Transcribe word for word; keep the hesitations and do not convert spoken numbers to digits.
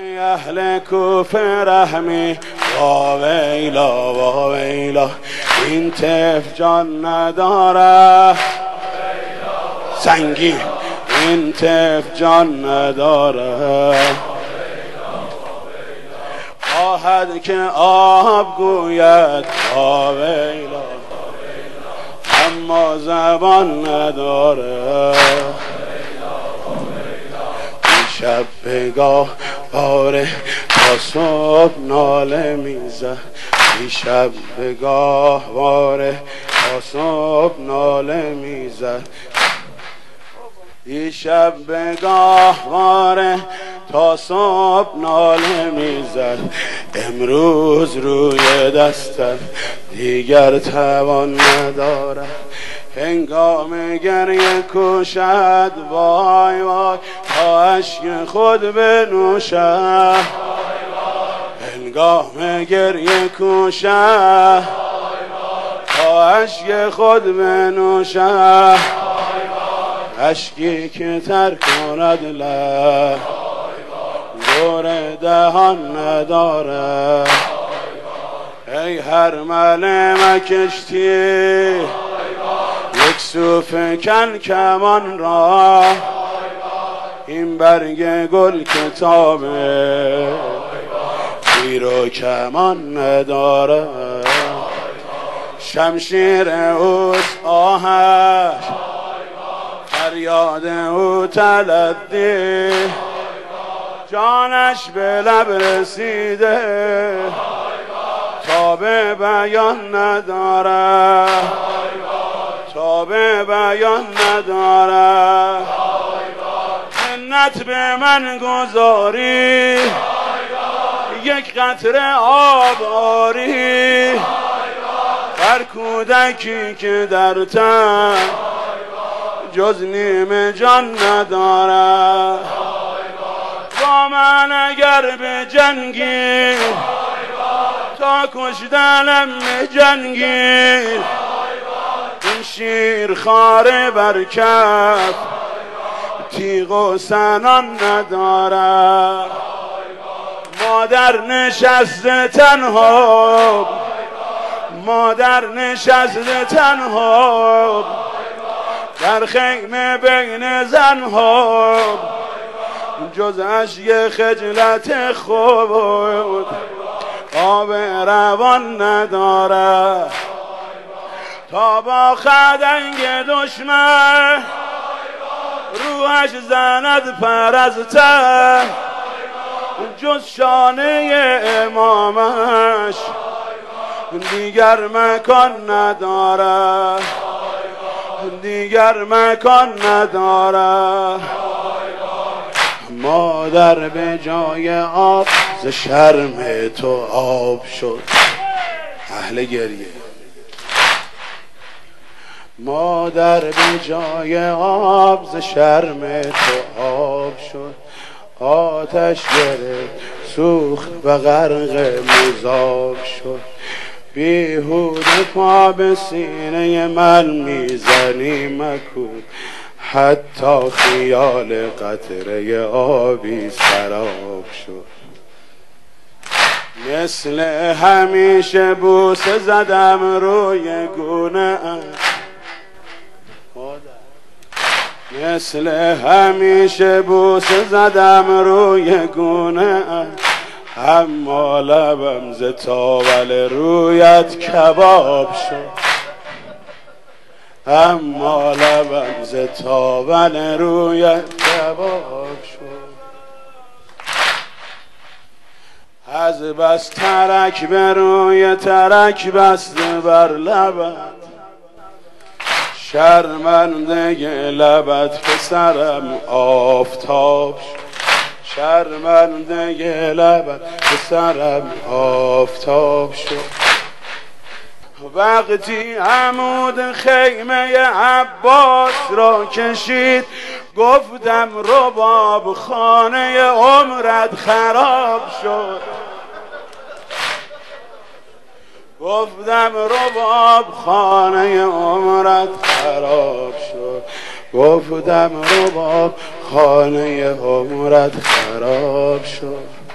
اهل کوفه رحمی وا ویلا وا ویلا، این طفل جان نداره سنگین، این طفل جان نداره، خواهد که آب گوید وا ویلا، اما زبان نداره. شب بگاه باره تا صبح ناله میزد، شب بگاه باره تا صبح ناله میزد، شب بگاه باره تا صبح ناله میزد. امروز روی دستم دیگر توان ندارد، هنگام گریه کوشد وای وای تا اشک خود بنوشد، هنگام گریه کوشد تا اشک خود بنوشد، اشکی که تر کند لب دور دهان نداره. ای هر ملم کشتی یک سو فکن کمان را، این برگ گل کتابه تیر و کمان نداره. شمشیر اوست آهش، فریاد او تلدی، جانش به لب رسیده تا به بیان نداره، تا به بیان نداره. منت به من گذاری یک قطره آب آری، هر کودکی که در تن جز نیم جان نداره. با من اگر به جنگی تا کشتنم به جنگی، این شیر خاره بر کف تیغ و سنان نداره. مادر نشسته تنها، مادر نشسته تنها در خیمه بین زنها، جز اشک خجلت خود آب روان نداره. تا با خدنگ دشمن روحش زند پرسته، جز شانه امامش دیگر مکان نداره، دیگر مکان نداره. مادر به جای آب ز شرم تو آب شد، اهل گریه. مادر به جای آب ز شرم تو آب شد، آتش گرفت سوخت و غرق مذاب شد. بیهوده پا به سینه من میزنی مکن، حتی خیال قطره آبی سراب شد. مثل همیشه بوسه زدم روی گونه ام، مثل همیشه بوسه زدم روی گونه ام، اما لبم ز تاول رویت کباب شد، اما لبم ز تاول رویت کباب شد. از بس ترک به روی ترک بسته بر لبت، شرمنده لبت پسرم آفتاب شد، شرمنده لبت پسرم آفتاب شد. وقتی عمود خیمه عباس را کشید، گفتم رباب خانه عمرت خراب شد، گفتم رباب خانه عمرت خراب شد، گفتم رباب خانه عمرت خراب شد.